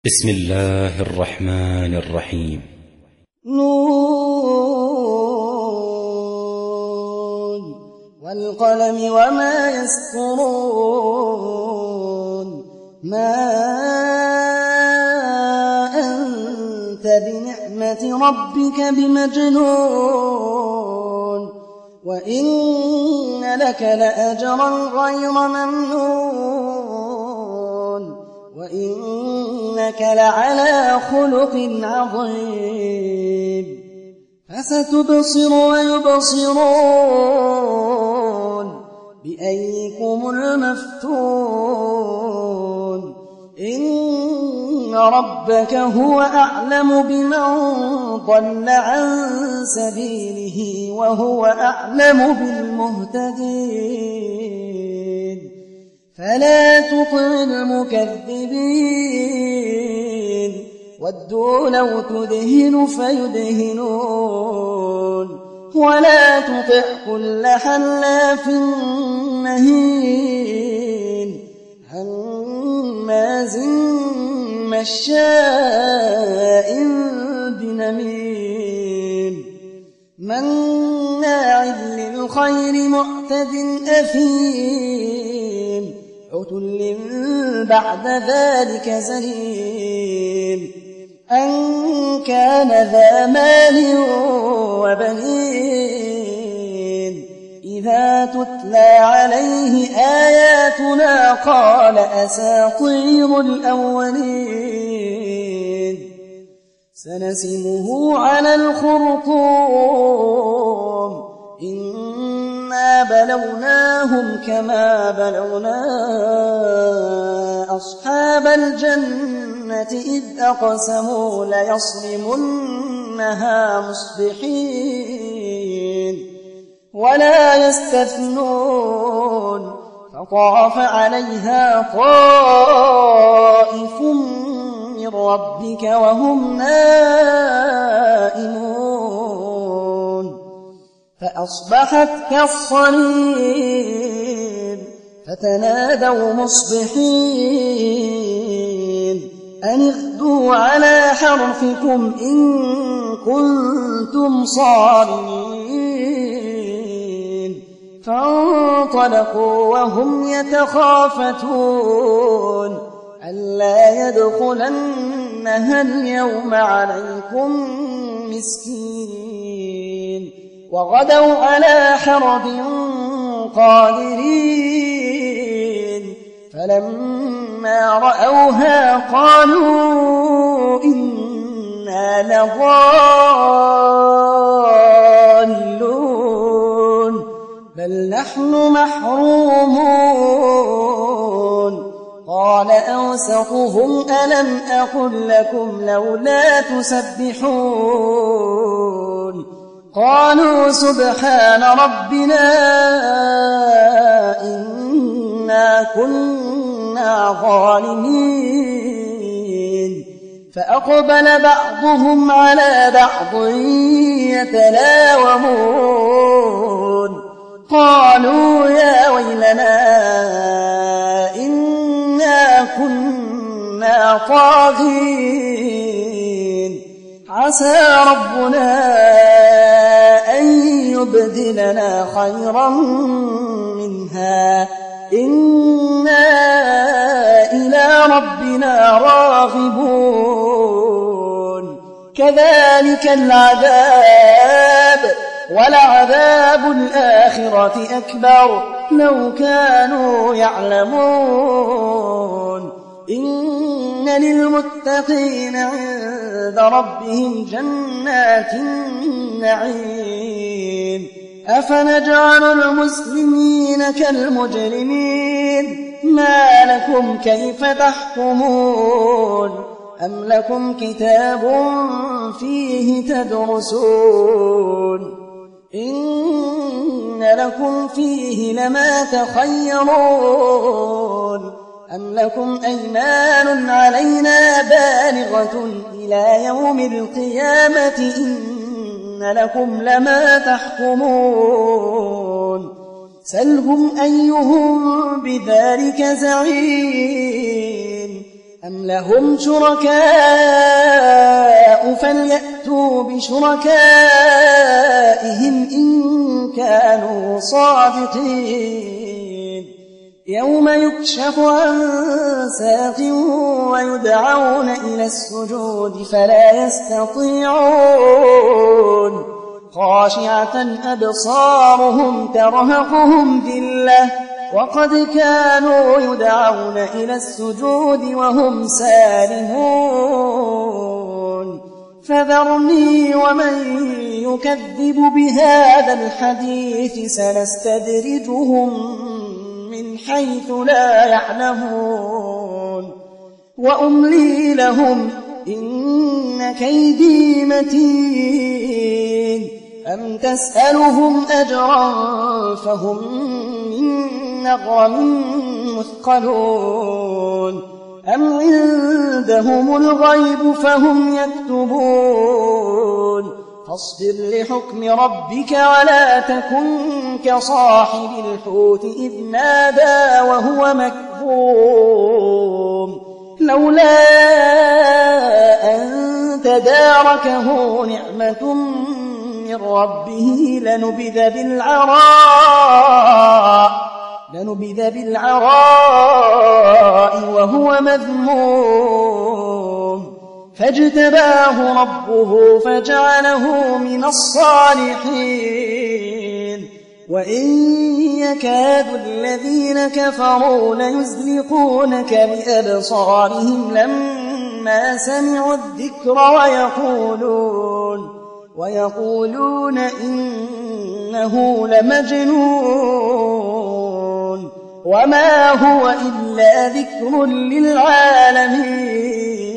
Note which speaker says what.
Speaker 1: بسم الله الرحمن الرحيم.
Speaker 2: نون والقلم وما يسطرون ما أنت بنعمة ربك بمجنون وإن لك لأجرا غير ممنون وإنك لعلى خلق عظيم فستبصر ويبصرون بأيكم المفتون إن ربك هو أعلم بمن ضل عن سبيله وهو أعلم بالمهتدين فلا تطع المكذبين ودوا لو تدهن فيدهنون ولا تطع كل حلاف مهين هماز مشاء بنميم مناع للخير معتد أثيم عتل بعد ذلك زنيم أن كان ذا مال وبنين إذا تتلى عليه آياتنا قال أساطير الأولين سنسمه على الخرطوم إنا بلوناهم كما بلونا أصحاب الجنة إذ أقسموا ليصرمنها مصبحين ولا يستثنون فطاف عليها طائف من ربك وهم نائمون فأصبحت كالصريم فتنادوا مصبحين أن اغدوا على حرثكم إن كنتم صارمين فانطلقوا وهم يتخافتون ألا يدخلنها اليوم عليكم مسكين وغدوا على حرد قادرين فلما رأوها قالوا إنا لضالون بل نحن محرومون قال أوسطهم ألم أقل لكم لولا تسبحون قالوا سبحان ربنا إنا كنا ظالمين فأقبل بعضهم على بعض يتلاومون قالوا يا ويلنا إنا كنا طاغين عسى ربنا أن يبدلنا خيرا منها إنا إلى ربنا راغبون كذلك العذاب ولعذاب الآخرة أكبر لو كانوا يعلمون إن للمتقين عند ربهم جنات النعيم أفنجعل المسلمين كالمجرمين ما لكم كيف تحكمون أم لكم كتاب فيه تدرسون إن لكم فيه لما تخيرون أم لكم أيمان علينا بالغة إلى يوم القيامة إن لكم لما تحكمون سلهم أيهم بذلك زعيم أم لهم شركاء فليأتوا بشركائهم إن كانوا صادقين يوم يكشف عن ساق ويدعون إلى السجود فلا يستطيعون خاشعة أبصارهم ترهقهم ذلة وقد كانوا يدعون إلى السجود وهم سالمون فذرني ومن يكذب بهذا الحديث سنستدرجهم من حيث لا يعلمون وأملي لهم إن كيدي متين أم تسألهم أجرا فهم من مغرم مثقلون أم عندهم الغيب فهم يكتبون فاصبر لحكم ربك ولا تكن كصاحب الحوت إذ نادى وهو مكظوم لولا أن تداركه نعمة من ربه لنبذ بالعراء وهو مذموم فاجتباه ربه فجعله من الصالحين وإن يكاد الذين كفروا ليزلقونك بأبصارهم لما سمعوا الذكر ويقولون إنه لمجنون وما هو إلا ذكر للعالمين